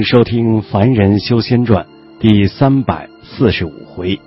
收听《凡人修仙传》第345回。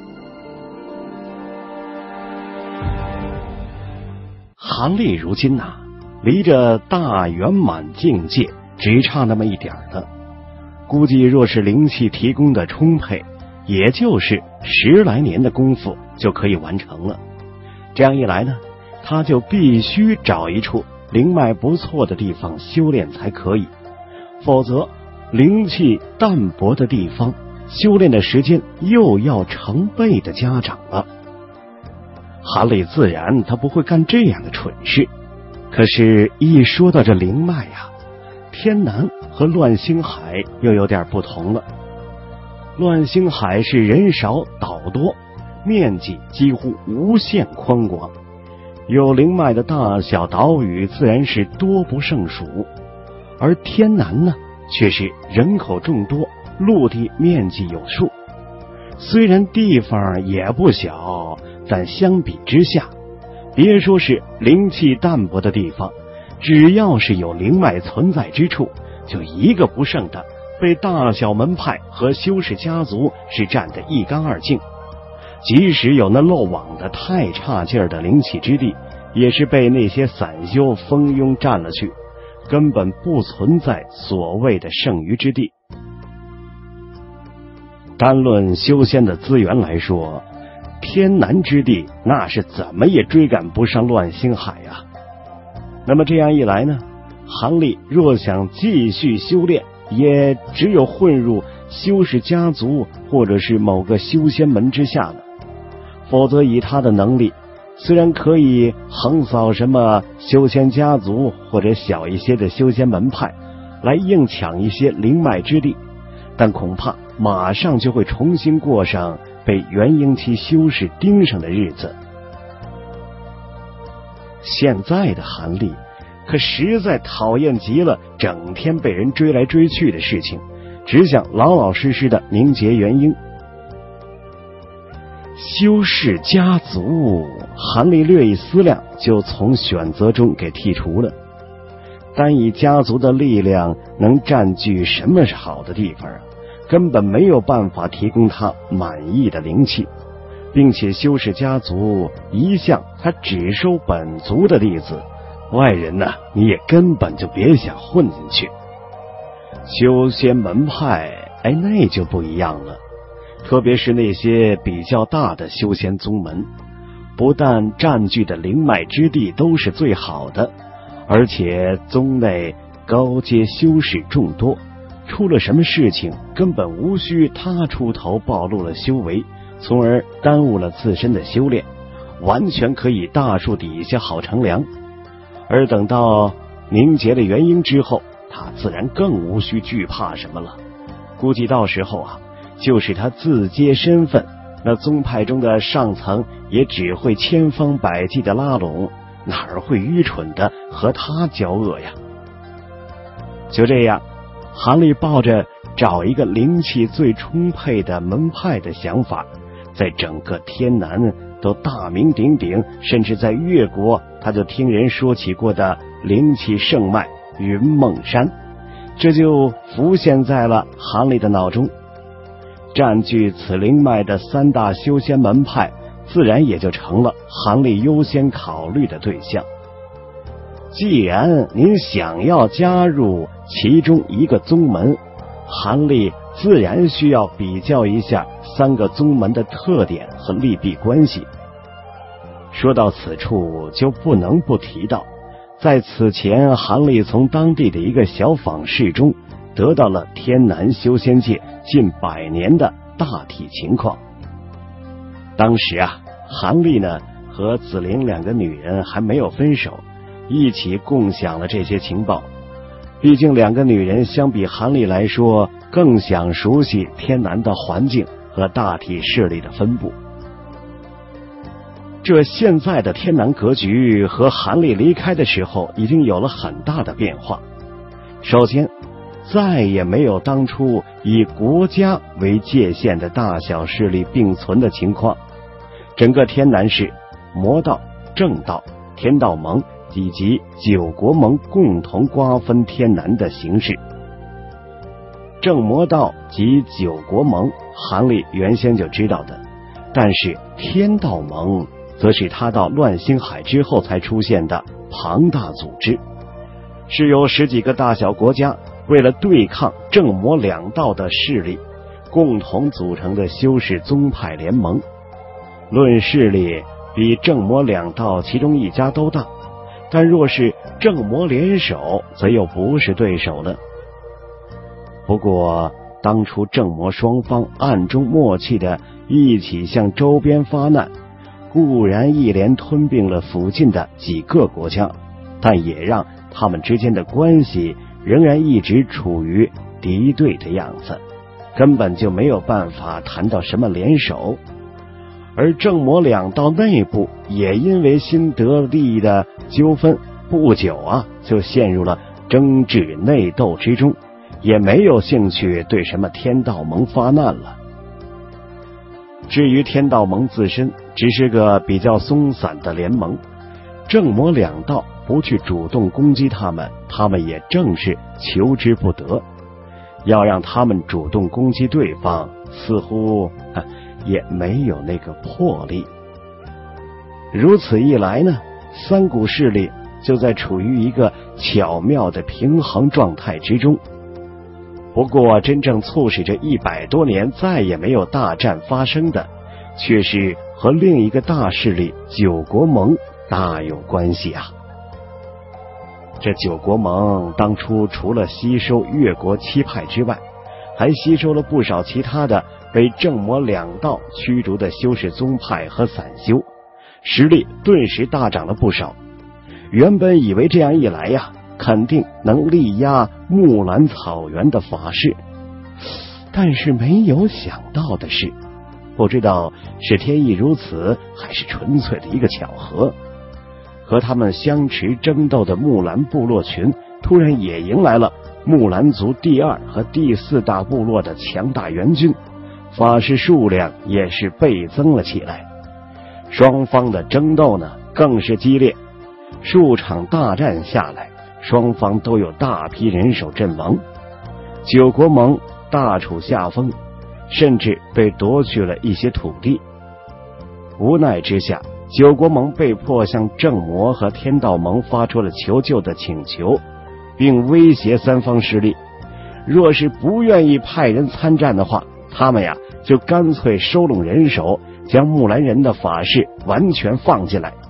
韩立如今离着大圆满境界只差那么一点了，估计若是灵气提供的充沛，也就是10来年的功夫就可以完成了。这样一来呢，他就必须找一处灵脉不错的地方修炼才可以，否则灵气淡薄的地方修炼的时间又要成倍的加长了。韩立自然他不会干这样的蠢事，可是一说到这灵脉天南和乱星海又有点不同了。乱星海是人少岛多，面积几乎无限宽广，有灵脉的大小岛屿自然是多不胜数，而天南呢却是人口众多，陆地面积有数，虽然地方也不小，但相比之下，别说是灵气淡薄的地方，只要是有灵脉存在之处，就一个不剩的被大小门派和修士家族是占得一干二净。即使有那漏网的太差劲儿的灵气之地，也是被那些散修蜂拥占了去，根本不存在所谓的剩余之地。单论修仙的资源来说，天南之地那是怎么也追赶不上乱星海那么这样一来呢，韩立若想继续修炼，也只有混入修士家族或者是某个修仙门之下了。否则以他的能力，虽然可以横扫什么修仙家族或者小一些的修仙门派，来硬抢一些灵脉之地，但恐怕马上就会重新过上被元婴期修士盯上的日子。现在的韩立可实在讨厌极了整天被人追来追去的事情，只想老老实实的凝结元婴。修士家族，韩立略一思量，就从选择中给剔除了。单以家族的力量能占据什么好的地方根本没有办法提供他满意的灵气，并且修士家族一向他只收本族的弟子，外人你也根本就别想混进去。修仙门派那就不一样了，特别是那些比较大的修仙宗门，不但占据的灵脉之地都是最好的，而且宗内高阶修士众多，出了什么事情根本无需他出头暴露了修为，从而耽误了自身的修炼，完全可以大树底下好乘凉。而等到凝结了元婴之后，他自然更无需惧怕什么了。估计到时候就是他自揭身份，那宗派中的上层也只会千方百计的拉拢，哪儿会愚蠢的和他交恶呀？就这样，韩立抱着找一个灵气最充沛的门派的想法，在整个天南都大名鼎鼎，甚至在越国他就听人说起过的灵气圣脉云梦山，这就浮现在了韩立的脑中。占据此灵脉的3大修仙门派，自然也就成了韩立优先考虑的对象。既然您想要加入其中一个宗门，韩立自然需要比较一下3个宗门的特点和利弊关系。说到此处，就不能不提到，在此前韩立从当地的一个小坊市中得到了天南修仙界近100年的大体情况。当时韩立和子玲2个女人还没有分手，一起共享了这些情报。毕竟2个女人相比韩立来说，更想熟悉天南的环境和大体势力的分布。这现在的天南格局和韩立离开的时候已经有了很大的变化。首先，再也没有当初以国家为界限的大小势力并存的情况，整个天南市魔道、正道、天道盟以及9国盟共同瓜分天南的形势。 正魔道及九国盟，韩立原先就知道的，但是天道盟则是他到乱星海之后才出现的庞大组织，是由10几个大小国家为了对抗正魔两道的势力共同组成的修士宗派联盟。论势力比正魔两道其中一家都大，但若是正魔联手，则又不是对手了。不过当初正魔双方暗中默契的一起向周边发难，固然一连吞并了附近的几个国家，但也让他们之间的关系仍然一直处于敌对的样子，根本就没有办法谈到什么联手。而正魔两道内部也因为新得利的纠纷，不久就陷入了争执内斗之中，也没有兴趣对什么天道盟发难了。至于天道盟自身，只是个比较松散的联盟，正魔两道不去主动攻击他们，他们也正是求之不得。要让他们主动攻击对方，似乎也没有那个魄力。如此一来呢，三股势力就在处于一个巧妙的平衡状态之中。不过真正促使这100多年再也没有大战发生的，却是和另一个大势力九国盟大有关系啊。这九国盟当初除了吸收越国7派之外，还吸收了不少其他的被正魔两道驱逐的修士宗派和散修，实力顿时大涨了不少。原本以为这样一来肯定能力压木兰草原的法师，但是没有想到的是，不知道是天意如此，还是纯粹的一个巧合，和他们相持争斗的木兰部落群突然也迎来了木兰族第2和第4大部落的强大援军，法师数量也是倍增了起来。双方的争斗呢更是激烈，数场大战下来，双方都有大批人手阵亡，九国盟大处下风，甚至被夺去了一些土地。无奈之下，九国盟被迫向正魔和天道盟发出了求救的请求，并威胁三方势力，若是不愿意派人参战的话，他们就干脆收拢人手，将木兰人的法事完全放进来。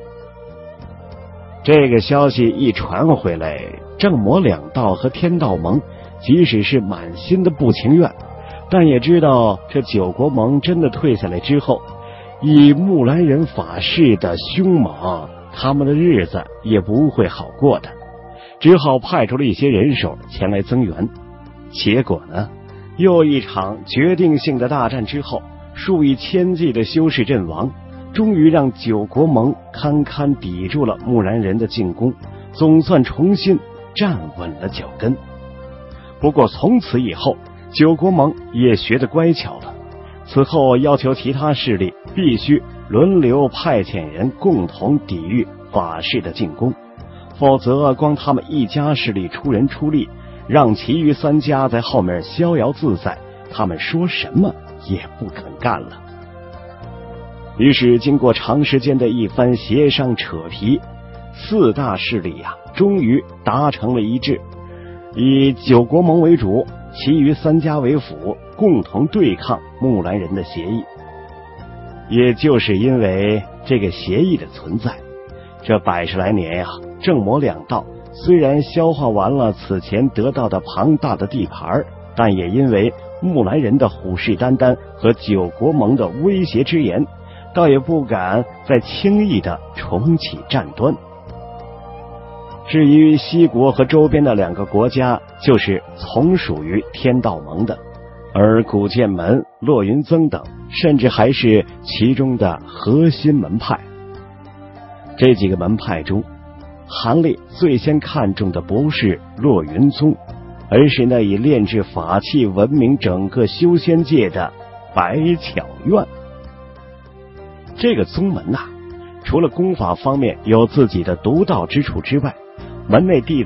这个消息一传回来，正魔两道和天道盟即使是满心的不情愿，但也知道这九国盟真的退下来之后，以木兰人法事的凶猛，他们的日子也不会好过的，只好派出了一些人手前来增援。结果呢，又一场决定性的大战之后，数以千计的修士阵亡，终于让九国盟堪堪抵住了木兰人的进攻，总算重新站稳了脚跟。不过从此以后，九国盟也学得乖巧了，此后要求其他势力必须轮流派遣人共同抵御法师的进攻，否则光他们一家势力出人出力，让其余3家在后面逍遥自在，他们说什么也不肯干了。于是经过长时间的一番协商扯皮，4大势力终于达成了一致，以九国盟为主，其余3家为辅，共同对抗木兰人的协议。也就是因为这个协议的存在，这100来年正魔两道虽然消化完了此前得到的庞大的地盘，但也因为木兰人的虎视眈眈和九国盟的威胁之言，倒也不敢再轻易的重启战端。至于西国和周边的2个国家，就是从属于天道盟的，而古剑门、骆云增等甚至还是其中的核心门派。这几个门派中，韩立最先看中的不是骆云宗，而是那以炼制法器闻名整个修仙界的百巧院。这个宗门除了功法方面有自己的独到之处之外，门内弟子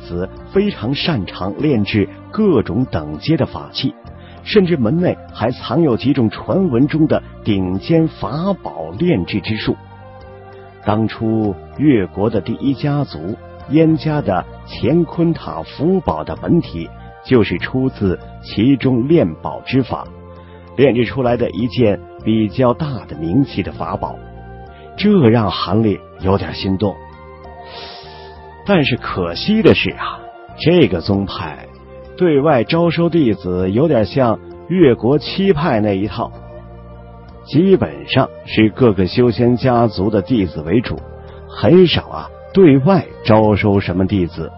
非常擅长炼制各种等阶的法器，甚至门内还藏有几种传闻中的顶尖法宝炼制之术。当初越国的第一家族燕家的乾坤塔符宝的本体，就是出自其中炼宝之法，炼制出来的一件比较大的名气的法宝，这让韩立有点心动。但是可惜的是啊，这个宗派对外招收弟子有点像越国七派那一套，基本上是各个修仙家族的弟子为主，很少对外招收什么弟子。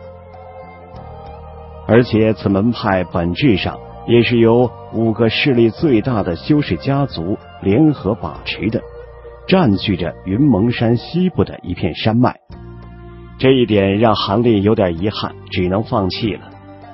而且此门派本质上也是由5个势力最大的修士家族联合把持的，占据着云蒙山西部的一片山脉。这一点让韩立有点遗憾，只能放弃了。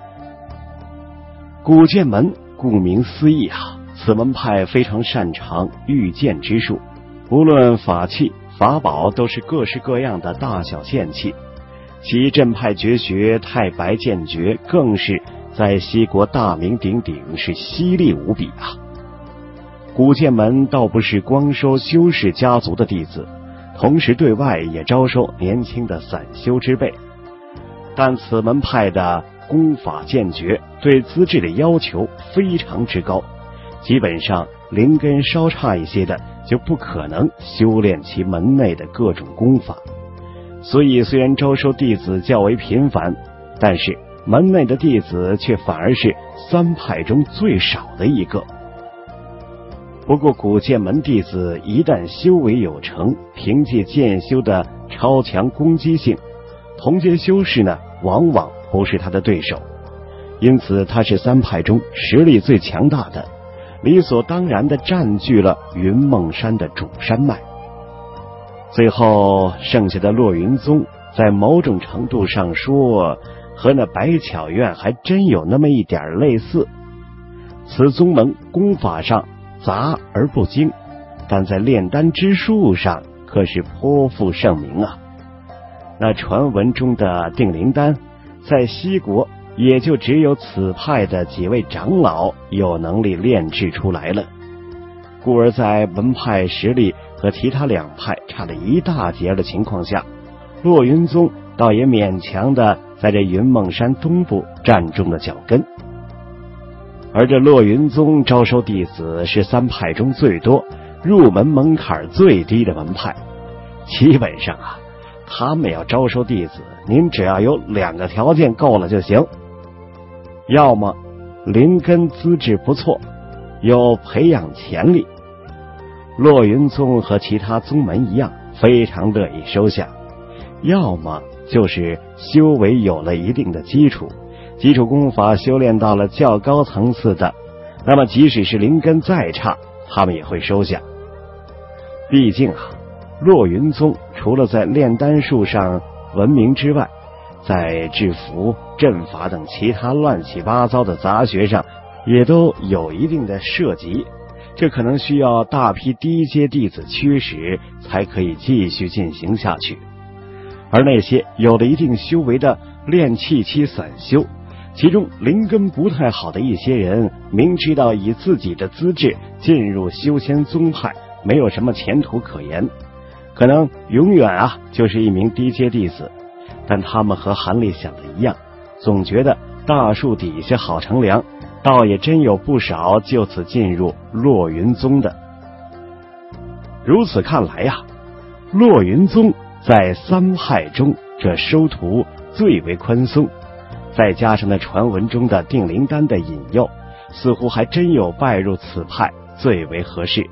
古剑门顾名思义此门派非常擅长御剑之术，无论法器法宝都是各式各样的大小剑器，其镇派绝学太白剑诀更是在西国大名鼎鼎，是犀利无比古剑门倒不是光收修士家族的弟子，同时对外也招收年轻的散修之辈，但此门派的功法剑诀对资质的要求非常之高，基本上灵根稍差一些的就不可能修炼其门内的各种功法。所以虽然招收弟子较为频繁，但是门内的弟子却反而是3派中最少的一个。不过古剑门弟子一旦修为有成，凭借剑修的超强攻击性，同阶修士呢往往不是他的对手，因此他是3派中实力最强大的，理所当然地占据了云梦山的主山脉。最后剩下的落云宗，在某种程度上说和那百巧院还真有那么一点类似。此宗门功法上杂而不精，但在炼丹之术上可是颇负盛名那传闻中的定灵丹，在西国也就只有此派的几位长老有能力炼制出来了，故而在门派实力和其他2派差了一大截的情况下，落云宗倒也勉强的在这云梦山东部站中了脚跟。而这落云宗招收弟子是3派中最多、入门门槛最低的门派，基本上他们要招收弟子，您只要有2个条件够了就行，要么灵根资质不错，有培养潜力。落云宗和其他宗门一样，非常乐意收下，要么就是修为有了一定的基础功法修炼到了较高层次的，那么即使是灵根再差，他们也会收下。毕竟落云宗除了在炼丹术上闻名之外，在制服、阵法等其他乱七八糟的杂学上也都有一定的涉及，这可能需要大批低阶弟子驱使才可以继续进行下去。而那些有了一定修为的炼气期散修，其中灵根不太好的一些人，明知道以自己的资质进入修仙宗派没有什么前途可言，可能永远就是一名低阶弟子，但他们和韩立想的一样，总觉得大树底下好乘凉，倒也真有不少就此进入落云宗的。如此看来落云宗在3派中这收徒最为宽松，再加上那传闻中的定灵丹的引诱，似乎还真有拜入此派最为合适。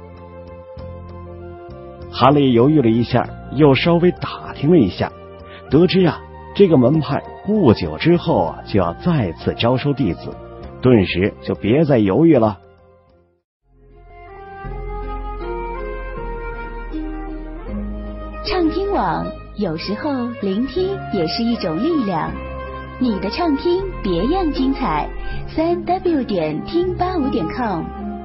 韩立犹豫了一下，又稍微打听了一下，得知这个门派不久之后就要再次招收弟子，顿时就别再犹豫了。 畅听网，有时候聆听也是一种力量。你的畅听别样精彩，3w 点听85.com。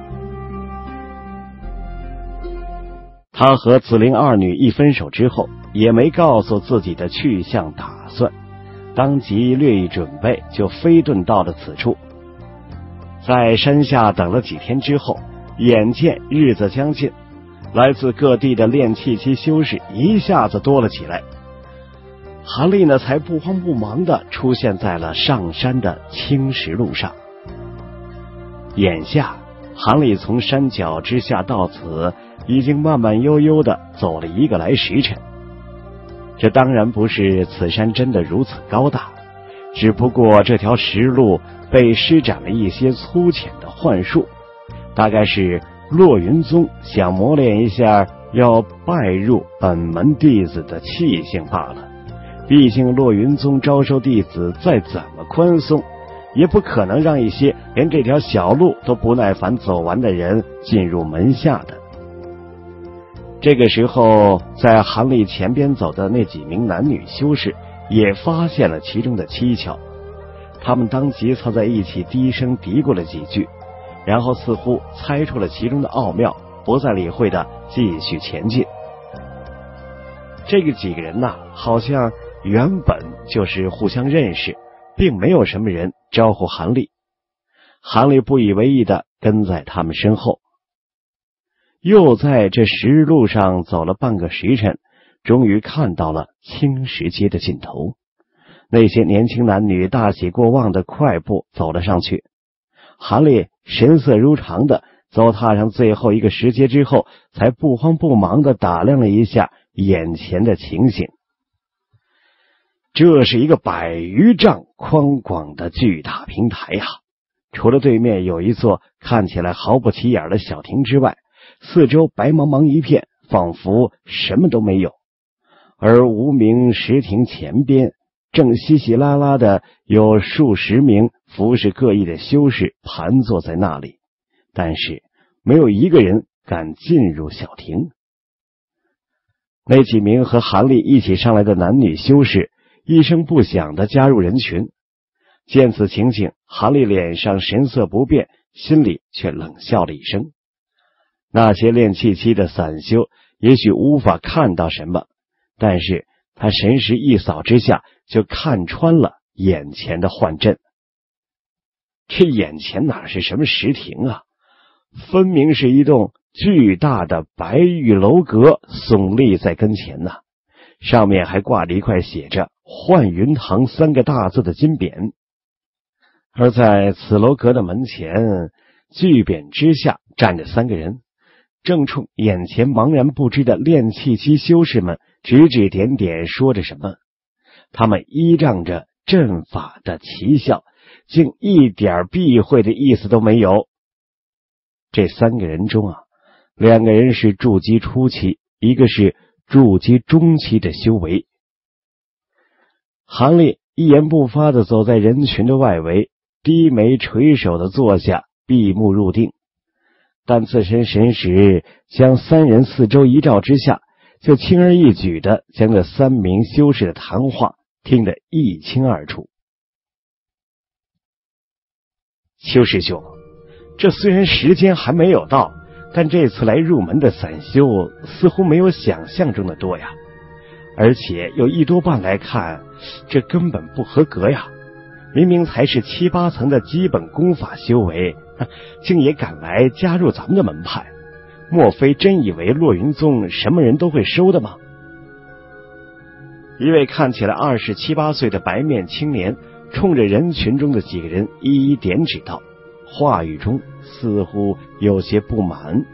他和紫菱2女一分手之后，也没告诉自己的去向打算， 当即略一准备，就飞遁到了此处。在山下等了几天之后，眼见日子将近，来自各地的炼气期修士一下子多了起来。韩立呢，才不慌不忙地出现在了上山的青石路上。眼下韩立从山脚之下到此，已经慢慢悠悠地走了1个来时辰。这当然不是此山真的如此高大，只不过这条石路被施展了一些粗浅的幻术，大概是落云宗想磨练一下要拜入本门弟子的气性罢了。毕竟落云宗招收弟子再怎么宽松，也不可能让一些连这条小路都不耐烦走完的人进入门下的。这个时候，在韩立前边走的那几名男女修士也发现了其中的蹊跷，他们当即凑在一起低声嘀咕了几句，然后似乎猜出了其中的奥妙，不再理会的继续前进。这个几个人呐，好像原本就是互相认识，并没有什么人招呼韩立。韩立不以为意的跟在他们身后。又在这石路上走了半个时辰，终于看到了青石街的尽头。那些年轻男女大喜过望的快步走了上去。韩立神色如常的走踏上最后一个石阶之后，才不慌不忙的打量了一下眼前的情形。这是一个100余丈宽广的巨大平台啊！除了对面有一座看起来毫不起眼的小亭之外，四周白茫茫一片，仿佛什么都没有。而无名石亭前边，正稀稀拉拉的有数十名服饰各异的修士盘坐在那里，但是没有一个人敢进入小亭。那几名和韩立一起上来的男女修士一声不响地加入人群。见此情景，韩立脸上神色不变，心里却冷笑了一声。那些炼气期的散修也许无法看到什么，但是他神识一扫之下，就看穿了眼前的幻阵。这眼前哪是什么石亭啊，分明是一栋巨大的白玉楼阁耸立在跟前呐，上面还挂着一块写着幻云堂3个大字的金匾。而在此楼阁的门前，巨匾之下站着3个人，正冲眼前茫然不知的炼气期修士们指指点点说着什么。他们依仗着阵法的奇效，竟一点避讳的意思都没有。这3个人中啊，2个人是筑基初期，一个是筑基中期的修为。韩立一言不发地走在人群的外围，低眉垂首地坐下，闭目入定。但自身神识将3人四周一照之下，就轻而易举地将这3名修士的谈话听得一清二楚。邱师兄，这虽然时间还没有到，但这次来入门的散修似乎没有想象中的多呀，而且有1多半来看，这根本不合格呀。明明才是7、8层的基本功法修为，竟也敢来加入咱们的门派，莫非真以为落云宗什么人都会收的吗？一位看起来27、8岁的白面青年冲着人群中的几个人一一点指道，话语中似乎有些不满。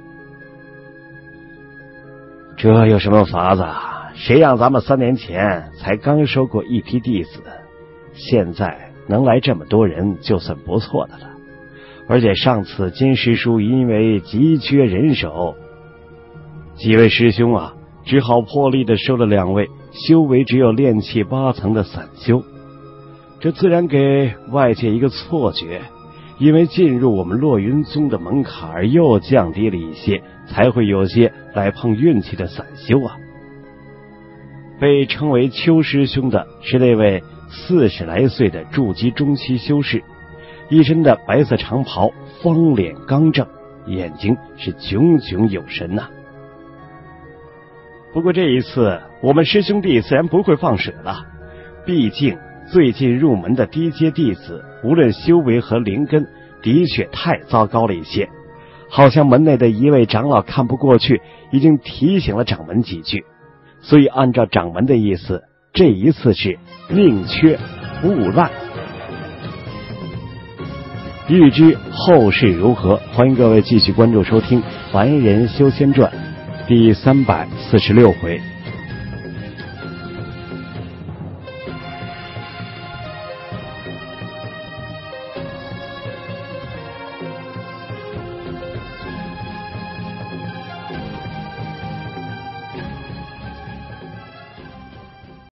这有什么法子啊？谁让咱们3年前才刚收过一批弟子，现在能来这么多人就算不错的了。而且上次金师叔因为急缺人手，几位师兄啊只好破例的收了2位修为只有炼气8层的散修，这自然给外界一个错觉，因为进入我们落云宗的门槛又降低了一些，才会有些来碰运气的散修啊。被称为邱师兄的是那位40来岁的筑基中期修士，一身的白色长袍，方脸刚正，眼睛是炯炯有神呐。不过这一次我们师兄弟自然不会放水了，毕竟最近入门的低阶弟子，无论修为和灵根，的确太糟糕了一些。好像门内的一位长老看不过去，已经提醒了掌门几句。所以按照掌门的意思，这一次是宁缺毋滥。欲知后事如何，欢迎各位继续关注收听《凡人修仙传》第346回